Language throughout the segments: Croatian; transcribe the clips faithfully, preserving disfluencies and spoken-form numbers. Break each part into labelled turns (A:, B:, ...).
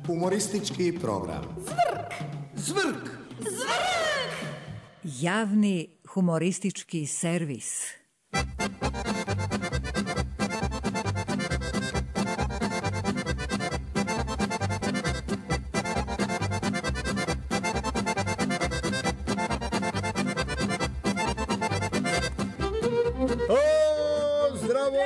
A: Humoristički program.
B: Zvrk!
A: Zvrk!
B: Zvrk!
C: Javni humoristički servis.
D: O, zdravo!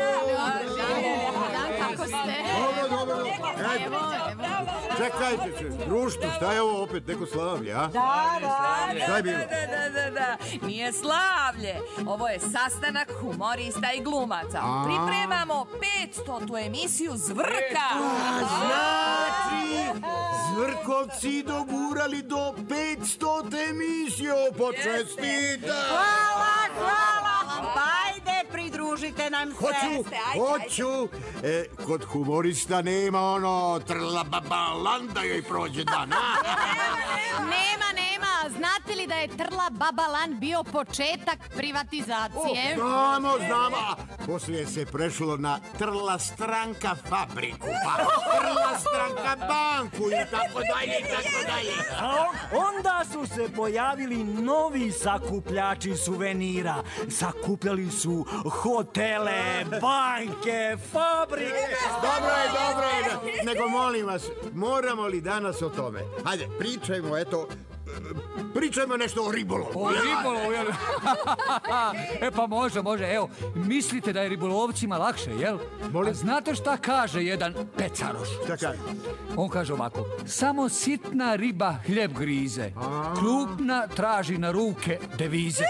B: Kako ste?
D: Dobro, dobro, dobro. Čekajte, društvo, šta je ovo opet, neko slavlje, a?
B: Da, da,
D: Šta je bilo?
E: Da, da, da, da, nije slavlje. Ovo je sastanak humorista i glumaca. Pripremamo petstotu emisiju Zvrka.
D: A, znači, Zvrkovci dogurali do petstote emisiju, počestite!
B: Hvala, hvala! Ajde, pridružite nam se.
D: Hoću, hoću. E, kod humorista nema ono trla baba landa joj prođe dan, a?
F: Nema, nema. Znate li da je Trla Babalan bio početak privatizacije?
D: O, znamo, znamo. A poslije se prešlo na Trla stranka fabriku, pa Trla stranka banku i tako dalje, i tako dalje.
G: A onda su se pojavili novi sakupljači suvenira. Sakupljali su hotele, banke, fabrike.
D: Dobro je, dobro je. Nego molim vas, moramo li danas o tome? Hajde, pričajmo, eto, pričajmo nešto o ribolovu.
H: O ribolovu, jel? E pa može, može, evo, mislite da je ribolovcima lakše, jel?
D: Molim?
H: A znate šta kaže jedan pecaroš?
D: Šta kaže?
H: On kaže ovako: samo sitna riba hljeb grize, krupna traži na ruke devize.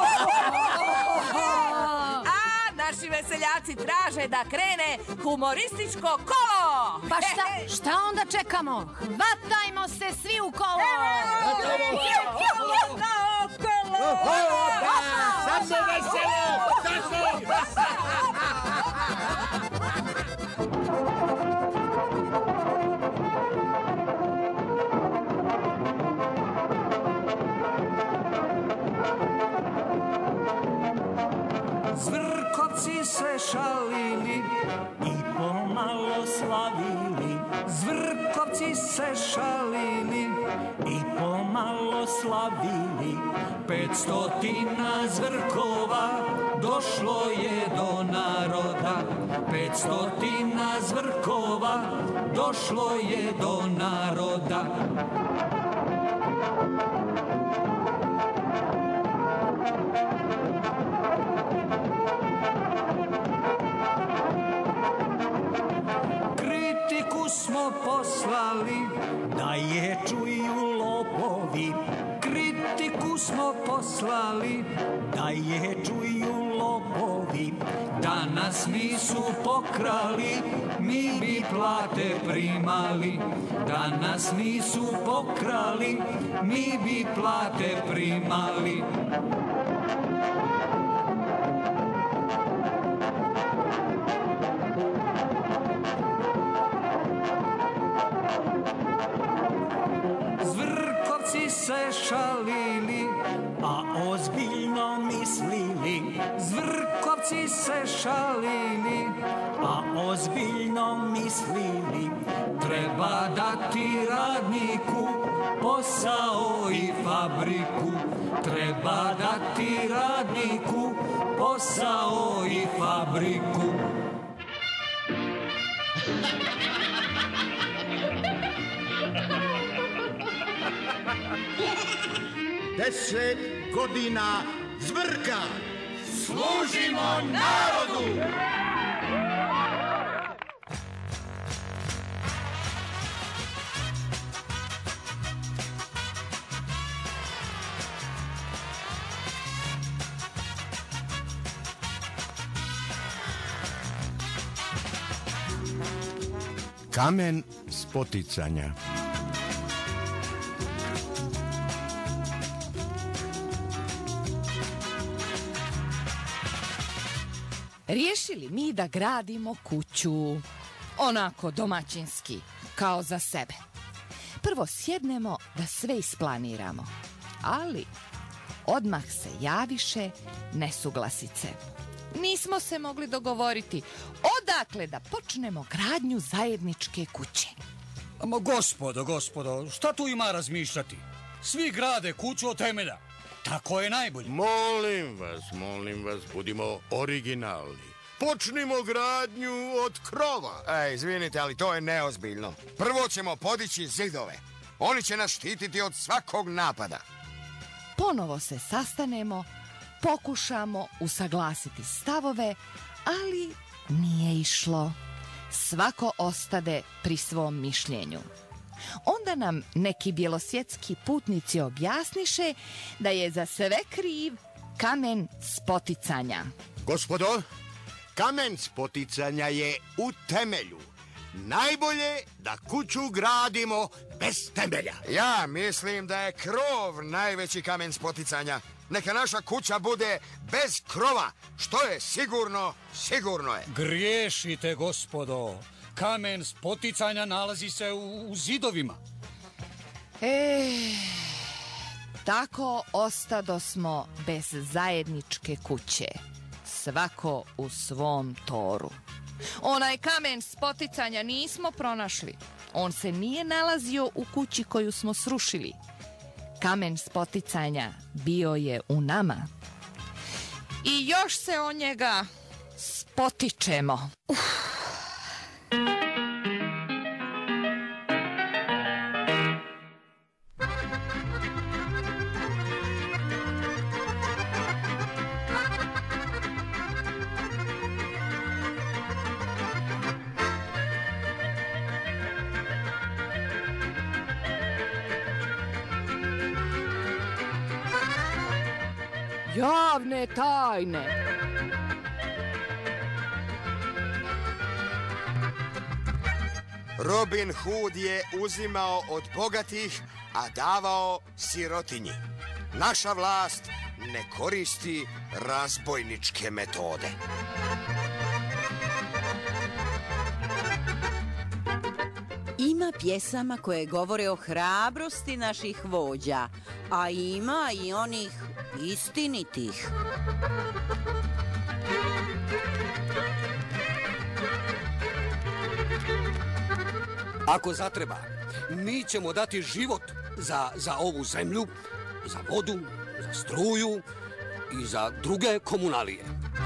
E: A naši veseljaci traže da krene humorističko kolo.
F: Pa šta, šta onda čekamo? Hvatajmo se svi u kolo!
D: Sad se veselo! Sad se!
G: Zvrkovci se šalili i pomalo slavili. Zvrkovci se šalili i pomalo slavili. Petstotina zvrkova došlo je do naroda. Petstotina zvrkova došlo je do naroda. Kritiku smo poslali da je čuju lopovi. Kritiku smo poslali da je čuju lopovi. Da nas nisu pokrali, mi bi plate primali. Da nas nisu pokrali, mi bi plate primali. Zvrkovci se šalili, a ozbiljno mislili. Zvrkovci se šalili, a ozbiljno mislili. Treba dati radniku posao i fabriku. Treba dati radniku posao i fabriku.
D: Deset godina Zvrka. Služimo narodu. Kamen spoticanja.
E: Riješili mi da gradimo kuću onako domaćinski, kao za sebe. Prvo sjednemo da sve isplaniramo, ali odmah se javiše nesuglasice. Nismo se mogli dogovoriti odakle da počnemo gradnju zajedničke kuće.
H: Ma gospodo, gospodo, šta tu ima razmišljati? Svi grade kuću od temelja. Tako je najbolje.
D: Molim vas, molim vas, budimo originalni. Počnimo gradnju od krova.
I: Ej, izvinite, ali to je neozbiljno. Prvo ćemo podići zidove. Oni će nas štititi od svakog napada.
E: Ponovo se sastanemo, pokušamo usaglasiti stavove, ali nije išlo. Svako ostade pri svom mišljenju. Onda nam neki bjelosvjetski putnici objasniše da je za sve kriv kamen spoticanja.
D: Gospodo, kamen spoticanja je u temelju. Najbolje da kuću gradimo bez temelja.
I: Ja mislim da je krov najveći kamen spoticanja. Neka naša kuća bude bez krova. Što je sigurno, sigurno je.
H: Griješite, gospodo. Kamen spoticanja nalazi se u, u zidovima.
E: E, tako ostadosmo bez zajedničke kuće. Svako u svom toru. Onaj kamen spoticanja nismo pronašli. On se nije nalazio u kući koju smo srušili. Kamen spoticanja bio je u nama. I još se o njega spotičemo. Uf. Javne tajne.
I: Robin Hood je uzimao od bogatih, a davao sirotinji. Naša vlast ne koristi razbojničke metode.
B: Ima pjesama koje govore o hrabrosti naših vođa, a ima i onih istinitih.
H: Ako zatreba, mi ćemo dati život za, za ovu zemlju, za vodu, za struju i za druge komunalije.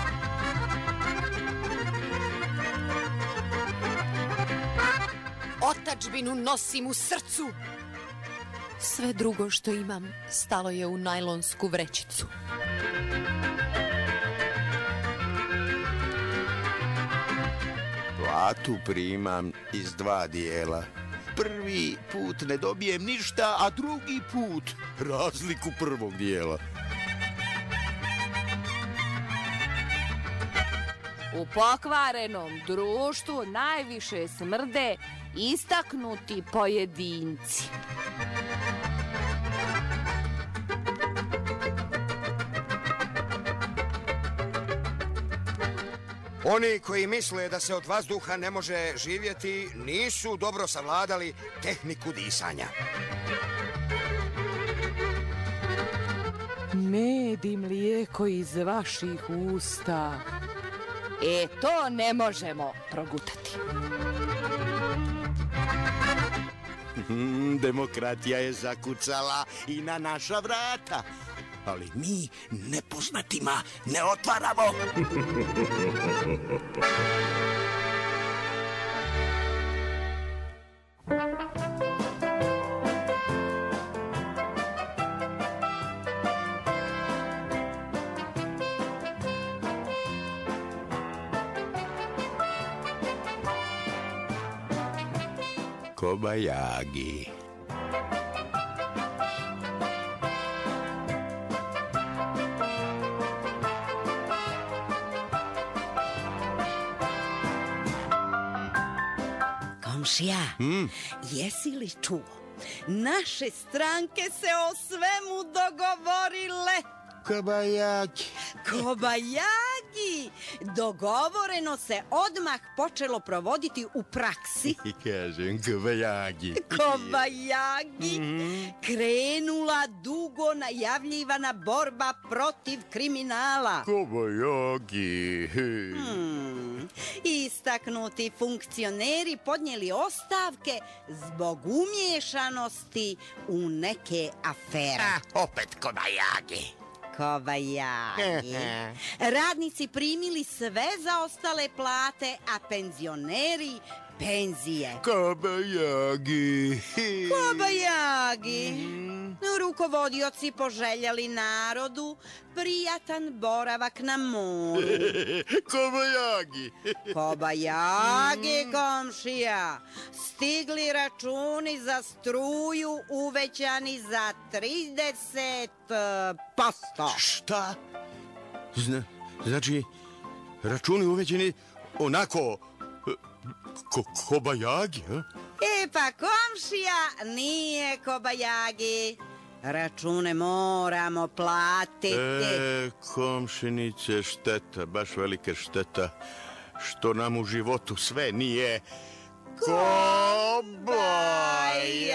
F: Otadžbinu nosim u srcu. Sve drugo što imam stalo je u najlonsku vrećicu.
D: Platu primam iz dva dijela. Prvi put ne dobijem ništa, a drugi put razliku prvog dijela.
E: U pokvarenom društvu najviše smrde istaknuti pojedinci.
I: Oni koji misle da se od vazduha ne može živjeti, nisu dobro savladali tehniku disanja.
E: Med i mlijeko iz vaših usta. E, to ne možemo progutati.
D: Demokratija je zakucala i na naša vrata. Ali mi nepoznatima ne otvaramo. Kobayagi.
B: Komšija,
D: Hmm?
B: jesi li čuo? Naše stranke se o svemu dogovorile.
D: Kobayagi.
B: Kobayagi! Dogovoreno se odmah počelo provoditi u praksi.
D: I kažem kobayagi.
B: Kobayagi!
D: Mm-hmm.
B: Krenula dugo najavljivana borba protiv kriminala.
D: Kobayagi.
B: Hmm. Ista istaknuti funkcioneri podnijeli ostavke zbog umješanosti u neke afere.
D: A, opet kobajagi.
B: Kobajagi. Radnici primili sve zaostale plate, a penzioneri penzije.
D: Kobajagi.
B: Kobajagi. Rukovodioci poželjeli narodu prijatan boravak na moru.
D: Kobajagi.
B: Kobajagi, komšija. Stigli računi za struju uvećani za trideset posto.
D: Šta? Zna, znači, računi uvećeni onako ko, kobajagi, a?
B: E pa, komšija, nije kobajagi. Račune moramo platiti.
D: E, komšinice, šteta, baš velike šteta, što nam u životu sve nije kobajagi.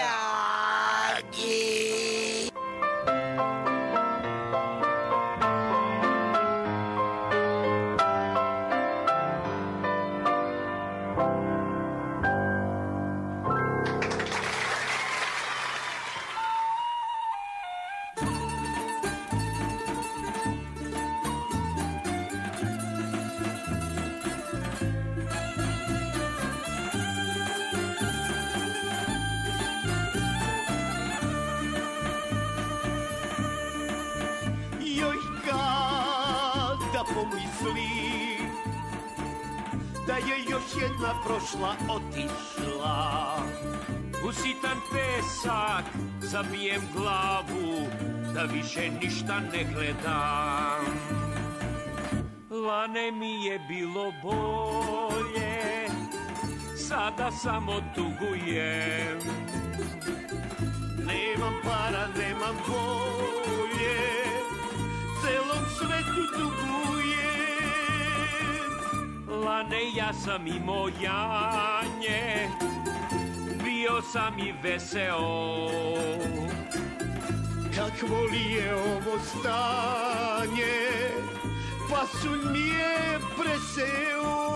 J: Da je još jedna prošla otišla.
G: U sitan pesak zabijem glavu, da više ništa ne gledam. Lane mi je bilo bolje, sada samo tugujem.
J: Nemam para, nemam volje, celom svetu tugujem.
G: Lane, ja sam imao janje, bio sam i veseo.
J: Kakvo li je ovo stanje, pasulj mi je preseo.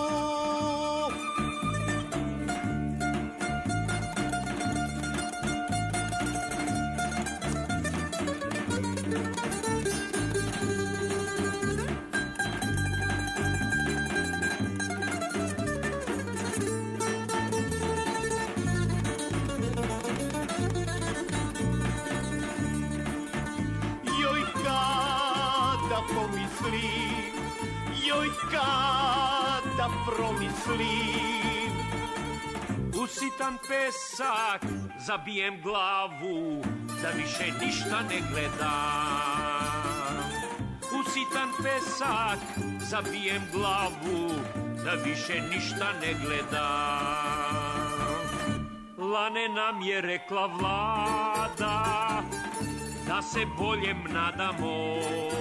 J: Joj, kada promislim,
G: u sitan pesak zabijem glavu, da više ništa ne gledam. U sitan pesak zabijem glavu, da više ništa ne gledam. Lane nam je rekla vlada, da se boljem nadamo.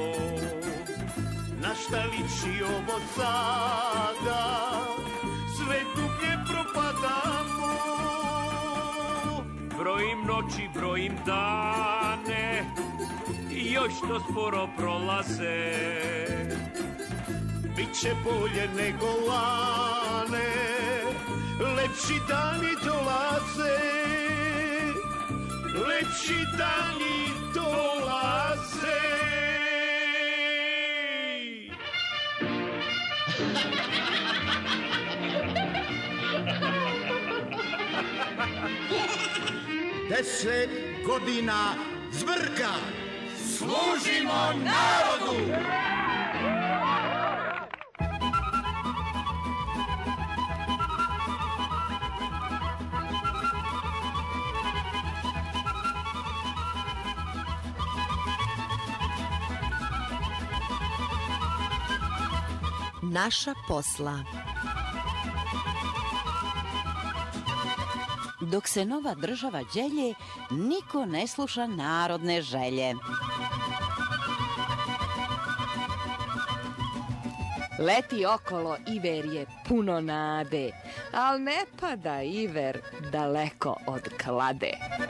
J: Na šta liči ovo sada, sve dublje propadamo.
G: Brojim noći, brojim dane, još to sporo prolaze.
J: Biće bolje nego lane, lepši dani dolaze. Lepši dani dolaze.
D: Deset godina zvrka.
J: Služimo narodu.
B: Naša posla. Dok se nova država đelje, niko ne sluša narodne želje.
E: Leti okolo Iver je puno nade, al ne pada Iver daleko od klade.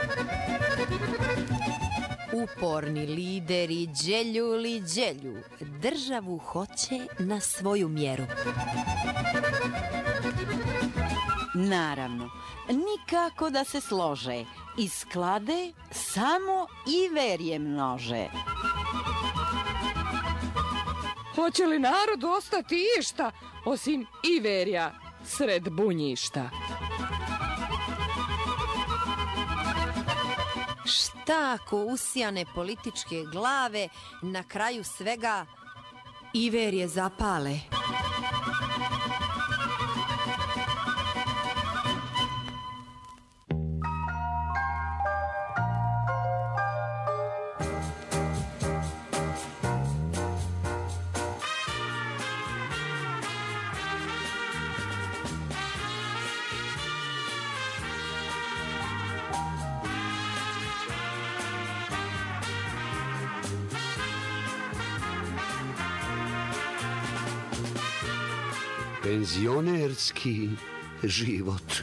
F: Uporni lideri đelju li đelju, državu hoće na svoju mjeru.
B: Naravno, nikako da se slože. Iz sklade samo iverje množe.
K: Hoće li narodu ostati išta, osim iverja sred bunjišta?
L: Šta ako usijane političke glave na kraju svega iverje zapale?
H: Penzionerski život.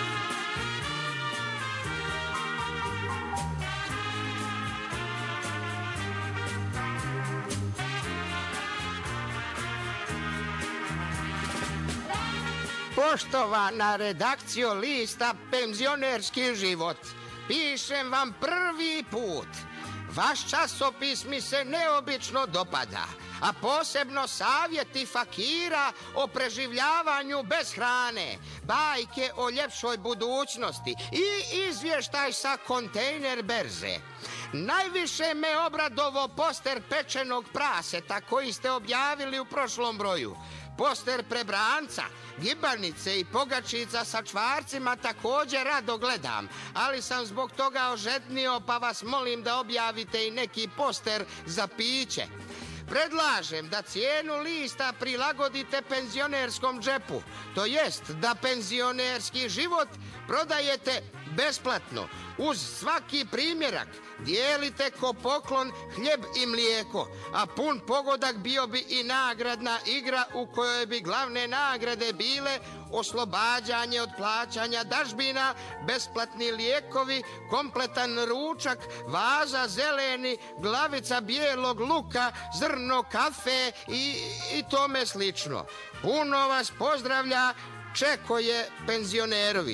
D: Poštovana redakcijo lista Penzionerski život, pišem vam prvi put. Vaš časopis mi se neobično dopada, a posebno savjeti fakira o preživljavanju bez hrane, bajke o ljepšoj budućnosti i izvještaj sa kontejner berze. Najviše me obradovo poster pečenog praseta koji ste objavili u prošlom broju. Poster prebranca, gibanice i pogačica sa čvarcima također rado gledam, ali sam zbog toga ožednio, pa vas molim da objavite i neki poster za piće. Predlažem da cijenu lista prilagodite penzionerskom džepu, to jest da penzionerski život prodajete besplatno. Uz svaki primjerak dijelite ko poklon hljeb i mlijeko, a pun pogodak bio bi i nagradna igra u kojoj bi glavne nagrade bile oslobađanje od plaćanja dažbina, besplatni lijekovi, kompletan ručak, vaza zeleni, glavica bijelog luka, zrno kafe i, i tome slično. Puno vas pozdravlja Čekoje Penzionerović.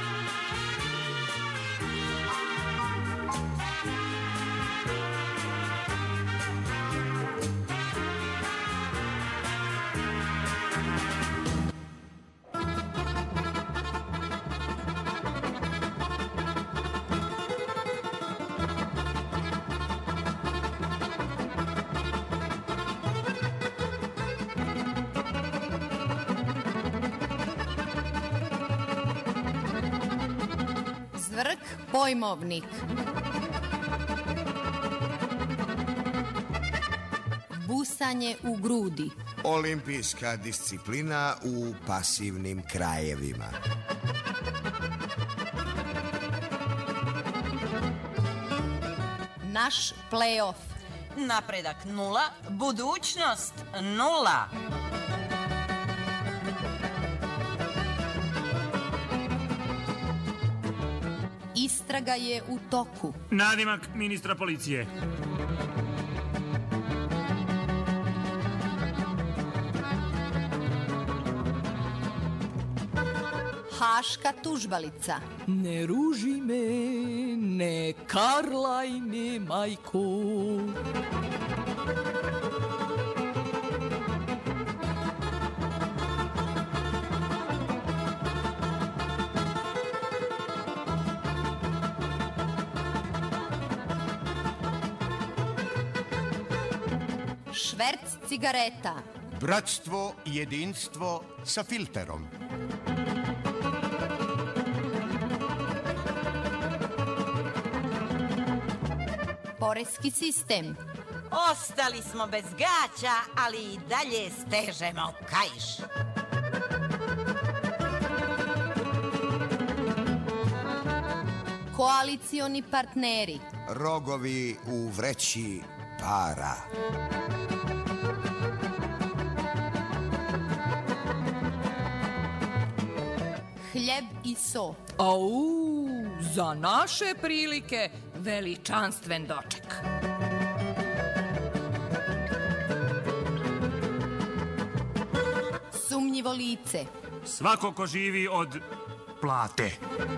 F: Zvrk pojmovnik. Busanje u grudi.
A: Olimpijska disciplina u pasivnim krajevima.
F: Naš play-off.
B: Napredak nula, budućnost nula.
F: Istraga je u toku.
G: Nadimak ministra policije.
F: Haška tužbalica.
K: Ne ruži me, ne karlaj me, majko.
F: Šverc cigareta.
I: Bratstvo i jedinstvo sa filterom.
F: Poreski sistem.
B: Ostali smo bez gaća, ali i dalje stežemo kaiš.
F: Koalicioni partneri.
A: Rogovi u vreći para.
F: Hljeb i so.
E: Au, za naše prilike veličanstven doček.
F: Sumnjivo lice.
G: Svako ko živi od
M: plate.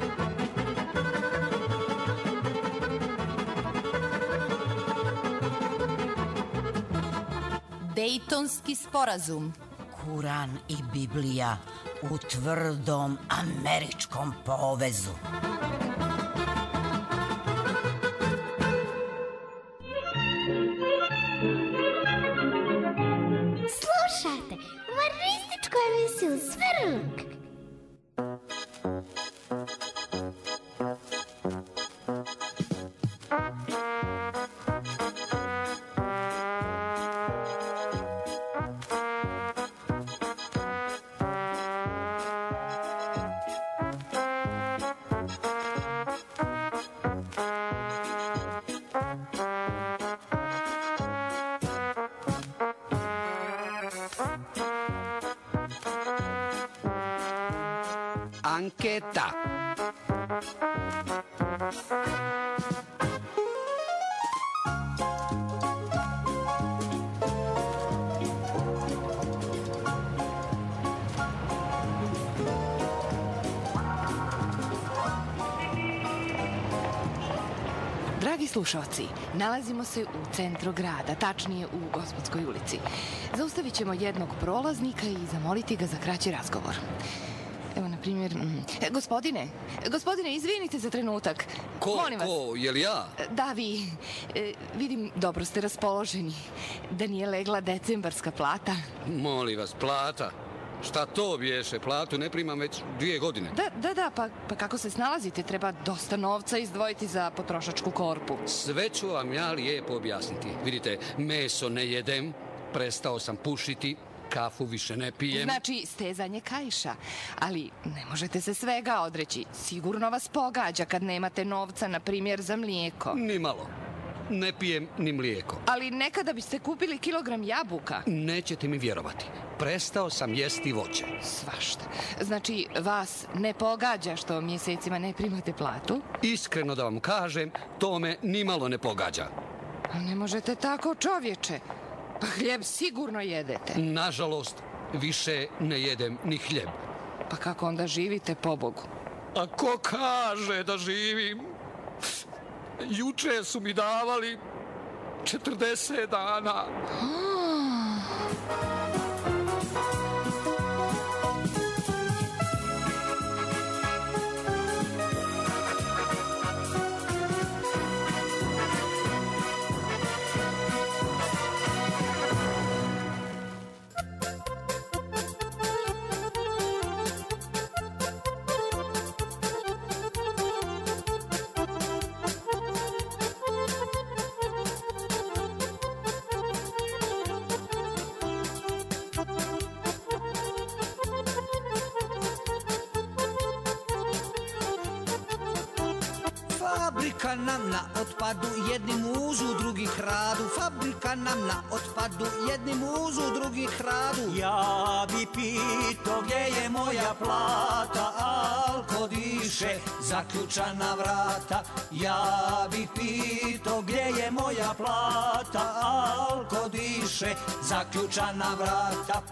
L: Dejtonski sporazum.
N: Kuran i Biblija u tvrdom američkom povezu.
O: Slušajte humorističku emisiju Svrluk.
H: Anketa.
E: Dragi slušalci, nalazimo se u centru grada, tačnije u Gospodskoj ulici. Zaustavit ćemo jednog prolaznika i zamoliti ga za kraći razgovor. Evo, na primjer, mm, gospodine, gospodine, izvinite za trenutak.
H: Ko,
E: Molim vas.
H: ko, je li ja?
E: Da, vi. E, vidim, dobro ste raspoloženi. Da nije legla decembarska plata.
H: Molim vas, plata. Šta to biješe? Platu ne primam već dvije godine.
E: Da, da, da, pa, pa kako se snalazite? Treba dosta novca izdvojiti za potrošačku korpu.
H: Sve ću vam ja lijepo objasniti. Vidite, meso ne jedem, prestao sam pušiti, kafu više ne pijem.
E: Znači, stezanje kaiša. Ali ne možete se svega odreći. Sigurno vas pogađa kad nemate novca, na primjer, za mlijeko.
H: Ni malo. Ne pijem ni mlijeko.
E: Ali nekada biste kupili kilogram jabuka.
H: Nećete mi vjerovati. Prestao sam jesti voće.
E: Svašta. Znači, vas ne pogađa što mjesecima ne primate platu?
H: Iskreno da vam kažem, to me ni malo ne pogađa.
E: Ne možete tako, čovječe. Pa hljeb sigurno jedete.
H: Nažalost, više ne jedem ni hljeb.
E: Pa kako onda živite, pobogu?
H: A ko kaže da živim? Juče su mi davali četrdeset dana.
P: Fabrika nam na otpadu, jedni muzu, drugi kradu. Fabrika nam na otpadu, jedni muzu, drugi kradu.
J: Ja bi pito gdje je moja plata, alko diše zaključana vrata. Ja bi pito gdje je moja plata, alko diše zaključana vrata.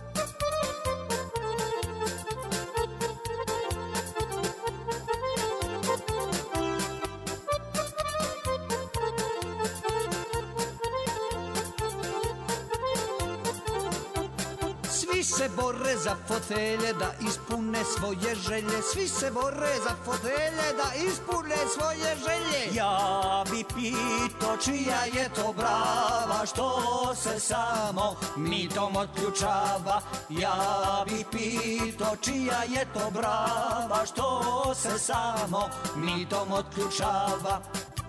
P: Svi se bore za fotelje da ispune svoje želje. Svi se bore za fotelje da ispune svoje želje.
J: Ja bi pito čija je to brava, što se samo mitom otključava. Ja bi pito čija je to brava, što se samo mitom otključava.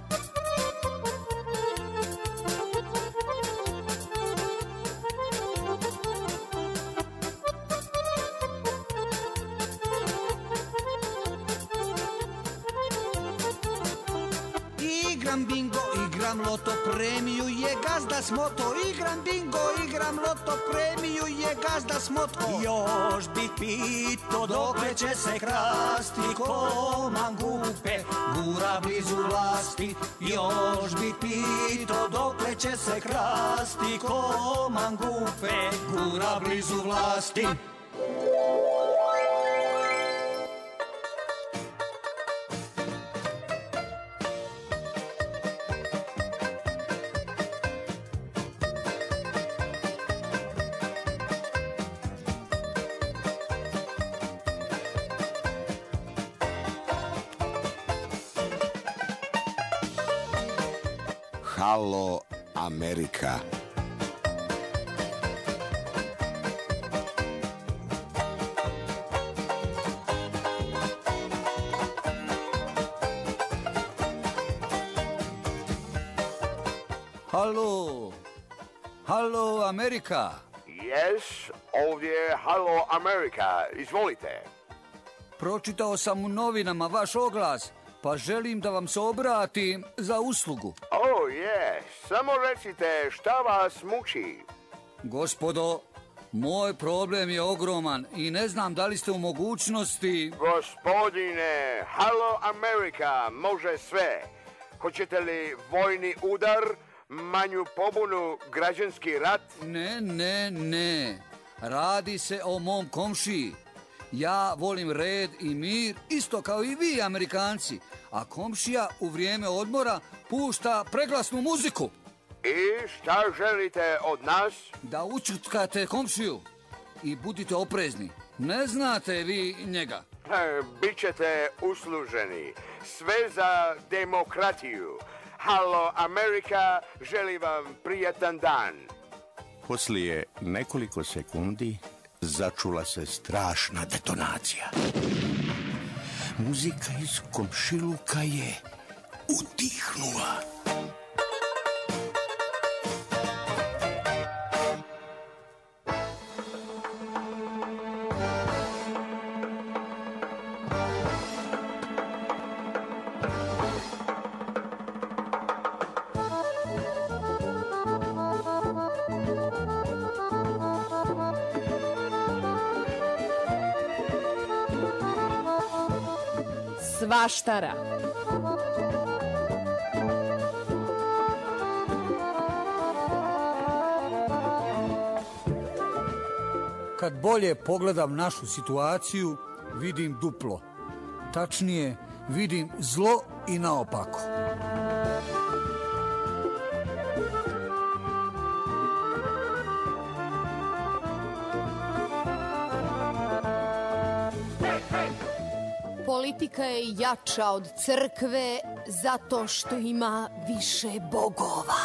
P: Igram bingo, igram loto, premiju je gazda smoto. Igram bingo, igram loto, premiju je gazda smoto.
J: Još bi pito dokle će se krasti, ko mangupe gura blizu vlasti. Još bi pito dokle će se krasti, ko mangupe gura blizu vlasti.
A: Halo Amerika.
P: Halo, halo Amerika.
M: Yes, ovdje je Halo Amerika, izvolite.
P: Pročitao sam u novinama vaš oglas, pa želim da vam se obratim za uslugu.
M: Oh, je, samo recite šta vas muči.
P: Gospodo, moj problem je ogroman i ne znam da li ste u mogućnosti...
M: Gospodine, Halo Amerika može sve. Hoćete li vojni udar, manju pobunu, građanski rat?
P: Ne, ne, ne. Radi se o mom komšiji. Ja volim red i mir, isto kao i vi, Amerikanci. A komšija u vrijeme odmora pušta preglasnu muziku.
M: I šta želite od nas?
P: Da učutkate komšiju i budite oprezni. Ne znate vi njega.
M: E, Bićete usluženi. Sve za demokratiju. Halo Amerika, želi vam prijatan dan.
Q: Poslije nekoliko sekundi začula se strašna detonacija. Muzika iz komšiluka je utihnula.
K: Svaštara.
P: Kad bolje pogledam našu situaciju, vidim duplo. Tačnije, vidim zlo i naopako.
L: Politika je jača od crkve zato što ima više bogova.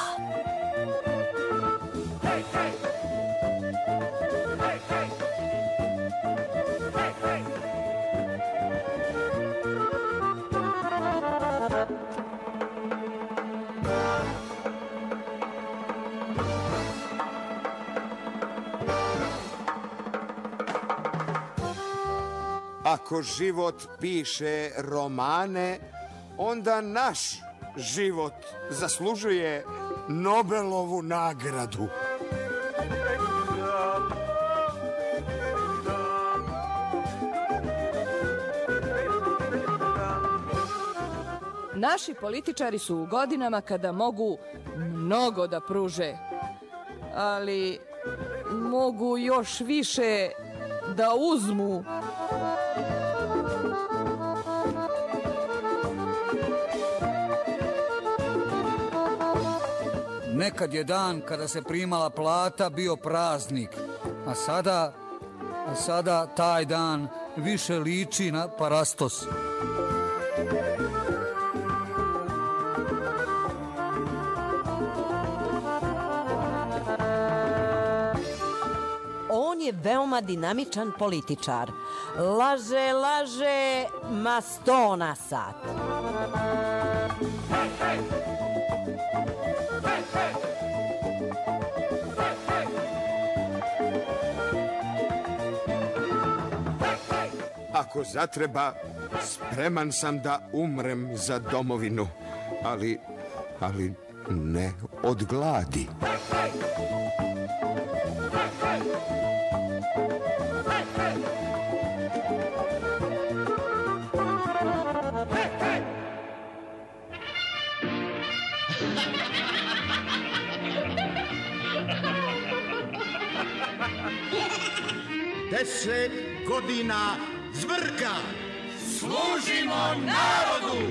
I: Ako život piše romane, onda naš život zaslužuje Nobelovu nagradu.
K: Naši političari su u godinama kada mogu mnogo da pruže, ali mogu još više da uzmu.
P: Nekad je dan kada se primala plata bio praznik, a sada, a sada taj dan više liči na parastos.
B: On je veoma dinamičan političar. Laže, laže, ma sto na sat.
I: Ako zatreba, spreman sam da umrem za domovinu, ali, ali ne od gladi.
R: Deset godina zvrka. Služimo narodu.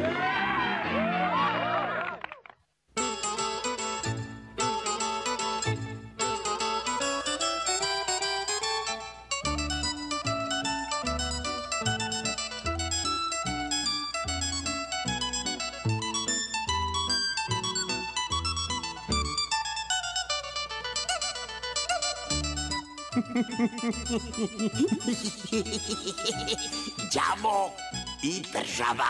S: Đavo i država.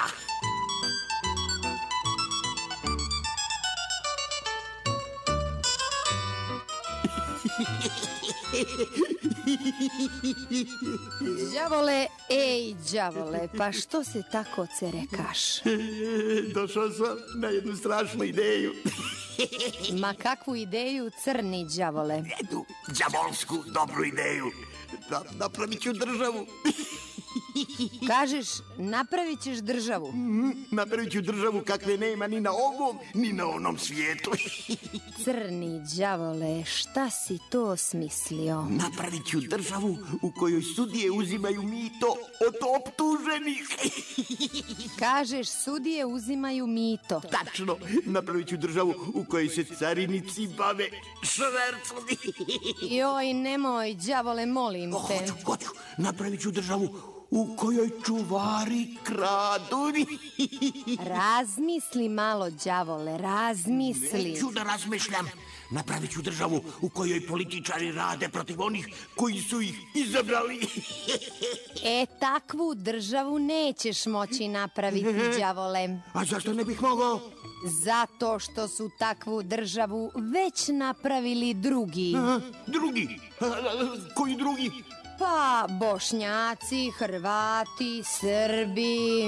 L: Đavole, ej, đavole, pa što se tako cerekaš?
S: Došao sam na jednu strašnu ideju.
L: Ma kakvu ideju, crni đavole?
S: Jednu đavolsku dobru ideju. Da, napravit ću državu.
L: Kažeš, napravit ćeš državu?
S: Napravit ću državu kakve nema ni na ovom, ni na onom svijetu.
L: Crni đavole, šta si to smislio?
S: Napravit ću državu u kojoj sudije uzimaju mito od optuženih.
L: Kažeš, sudije uzimaju mito.
S: Tačno, napravit ću državu u kojoj se carinici bave švercom.
L: Joj, nemoj, đavole, molim te.
S: Hoću, hoću, napravit ću državu u kojoj čuvari kradu.
L: Razmisli malo, đavole, razmisli.
S: Neću da razmišljam. Napravit ću državu u kojoj političari rade protiv onih koji su ih izabrali.
L: E, takvu državu nećeš moći napraviti, đavole.
S: A zašto ne bih mogao?
L: Zato što su takvu državu već napravili drugi.
S: A, drugi? A, a, koji drugi?
L: Pa, Bošnjaci, Hrvati, Srbi.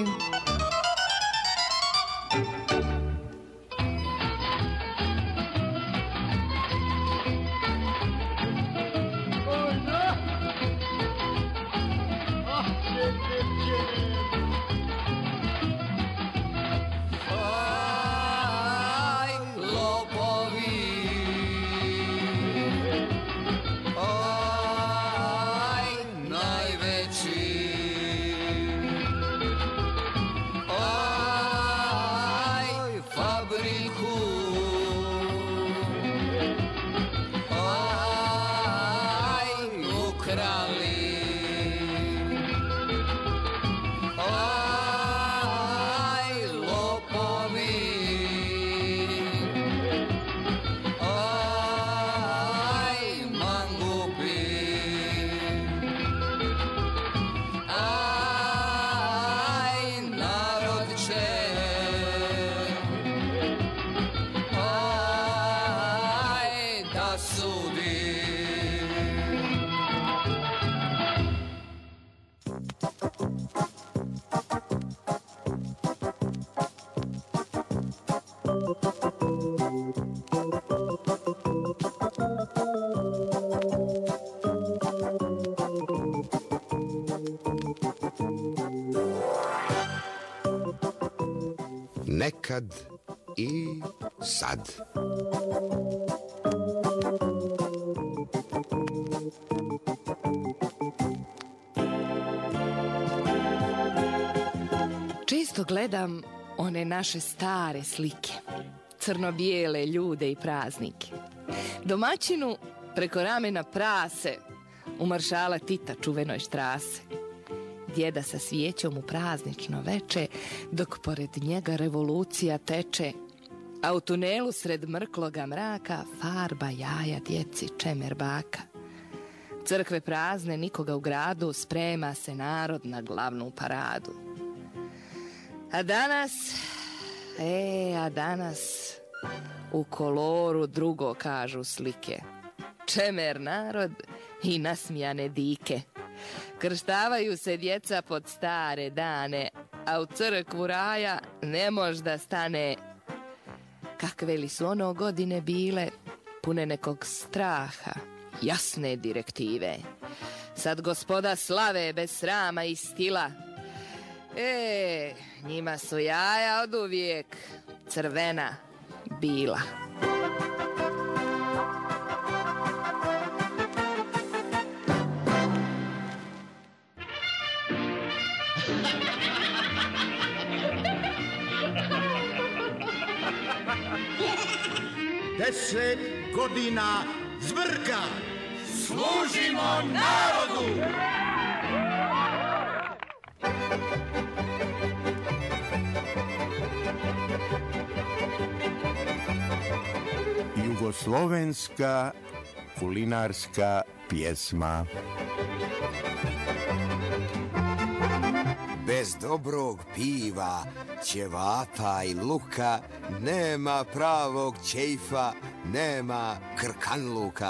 I: Nekad i sad.
E: Često gledam one naše stare slike, crno-bijele ljude i praznike. Domaćinu preko ramena prase, u maršala Tita čuvenoj štrase. Djeda sa svijećom u praznično veče, dok pored njega revolucija teče, a u tunelu sred mrkloga mraka farba jaja djeci čemer baka. Crkve prazne, nikoga u gradu, sprema se narod na glavnu paradu. A danas, e, a danas, u koloru drugo kažu slike. Čemer narod i nasmijane dike. Krštavaju se djeca pod stare dane, a u crkvu raja ne mož da stane. Kakve li su ono godine bile, pune nekog straha, jasne direktive. Sad gospoda slave bez srama i stila. E, njima su jaja od uvijek crvena bila.
R: Deset godina zvrka. Služimo narodu.
Q: Jugoslovenska kulinarska pjesma.
A: Bez dobrog piva, ćevapa i luka nema pravog ćejfa, nema krkanluka.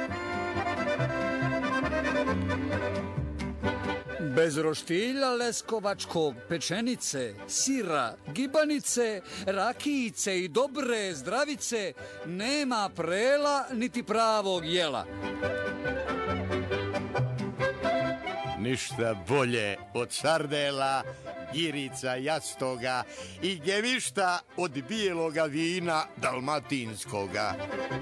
P: Bez roštilja leskovačkog, pečenice, sira, gibanice, rakijice i dobre zdravice nema prela niti pravog jela.
Q: Ništa bolje od sardela, girica jastoga i gevišta od bijeloga vina dalmatinskoga.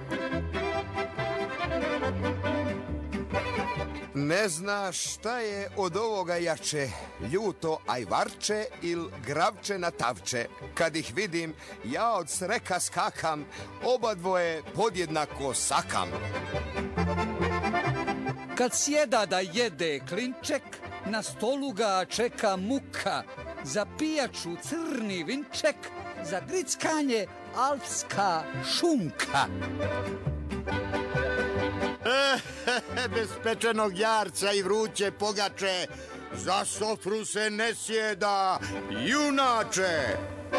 I: Ne znaš šta je od ovoga jače, ljuto ajvarče ili gravče na tavče. Kad ih vidim, ja od sreka skakam, oba dvoje podjednako sakam.
P: Kad sjeda da jede klinček, na stolu ga čeka muka, za pijaču crni vinček, za grickanje alpska šunka.
Q: Bez pečenog jarca i vruće pogače, za sofru se ne sjeda, junače!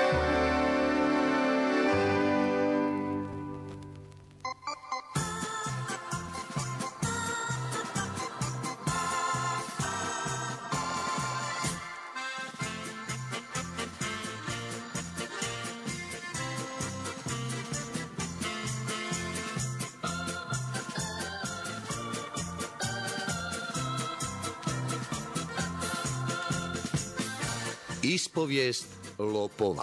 H: Ispovijest lopova.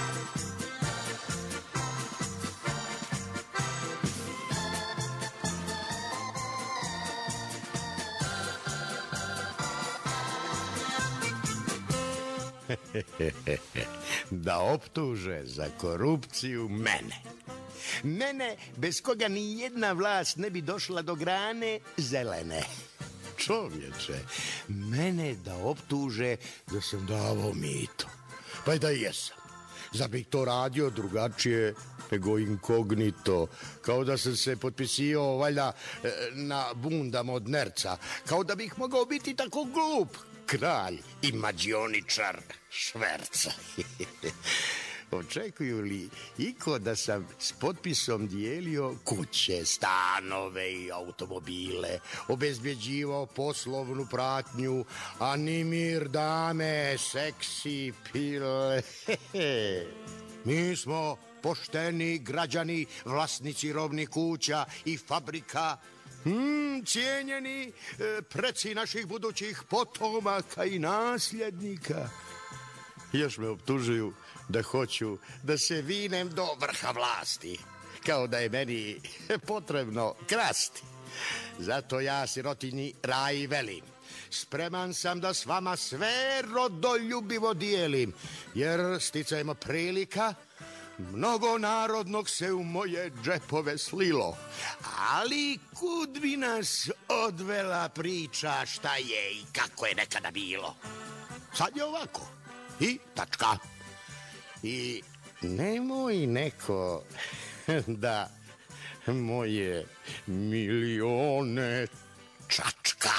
Q: Da optuže za korupciju mene. Mene, bez koga ni jedna vlast ne bi došla do grane zelene. Čovječe, mene da optuže da sam davao mito. Pa i da jesam. Zar bih to radio drugačije nego inkognito? Kao da sam se potpisio valjda na bundama od nerca. Kao da bih mogao biti tako glup. Kralj i mađioničar šverca. Očekuju li iko da sam s potpisom dijelio kuće, stanove i automobile, obezbjeđivao poslovnu pratnju, a ni mir dame, seksi pile. Mi smo pošteni građani, vlasnici robnih kuća i fabrika, Hmm, cijenjeni e, preci naših budućih potomaka i nasljednika. Još me optužuju da hoću da se vinem do vrha vlasti, kao da je meni potrebno krasti. Zato ja sirotinji Raji velim, spreman sam da s vama sve rodoljubivo dijelim, jer sticajmo prilika, mnogo narodnog se u moje džepove slilo. Ali kud bi nas odvela priča šta je i kako je nekada bilo? Sad je ovako i tačka. I nemoj neko da moje milione čačka.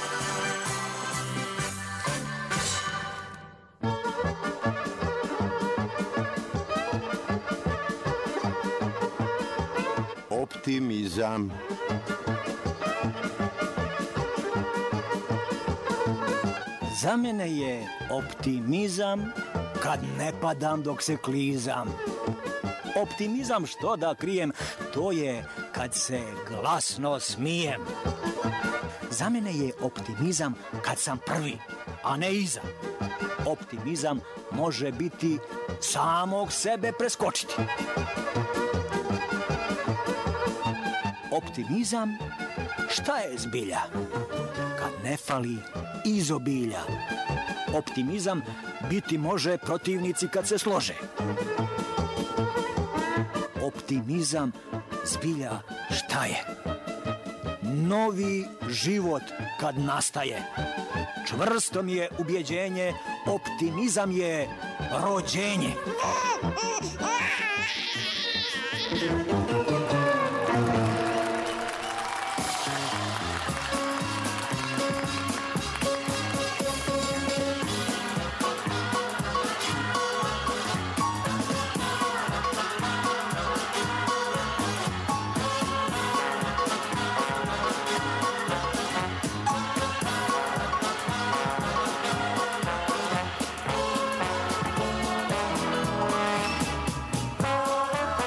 Q: Optimizam.
J: Za mene je optimizam kad ne padam dok se klizam. Optimizam, što da krijem, to je kad se glasno smijem. Za mene je optimizam kad sam prvi, a ne iza. Optimizam može biti samog sebe preskočiti. Optimizam, šta je zbilja? Kad ne fali izobilja. Optimizam biti može protivnici kad se slože. Optimizam zbilja šta je? Novi život kad nastaje. Čvrsto mi je ubjeđenje, optimizam je rođenje.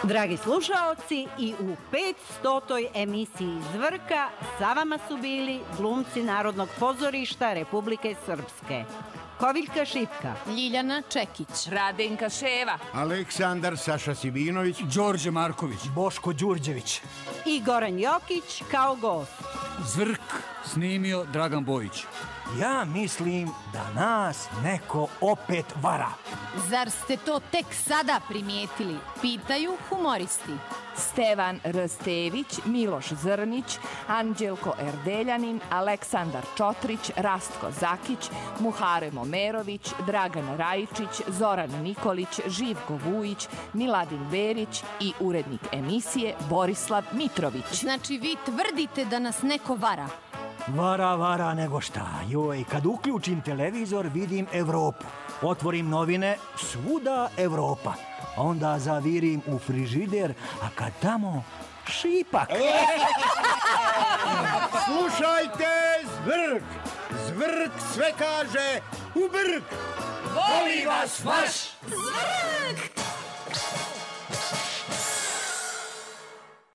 T: Dragi slušaoci, i u petstotoj emisiji Zvrka sa vama su bili glumci Narodnog pozorišta Republike Srpske. Koviljka Šipka,
F: Ljiljana Čekić,
E: Radenka Ševa,
R: Aleksandar Saša Sibinović,
U: Đorđe Marković, Boško Đurđević
T: i Goran Jokić kao gost.
U: Zvrk snimio Dragan Bojić.
V: Ja mislim da nas neko opet vara.
F: Zar ste to tek sada primijetili? Pitaju humoristi.
E: Stevan Rstević, Miloš Zrnić, Anđelko Erdeljanin, Aleksandar Čotrić, Rastko Zakić, Muharem Omerović, Dragan Rajičić, Zoran Nikolić, Živko Vujić, Miladin Berić i urednik emisije Borislav Mitrović.
F: Znači vi tvrdite da nas neko vara?
V: Vara, vara, nego šta. Joj, kad uključim televizor vidim Evropu. Otvorim novine, svuda Evropa. Onda zavirim u frižider, a kad tamo šipak.
R: Slušajte Zvrk! Zvrk sve kaže u brk!
J: Voli vas vaš
O: Zvrk!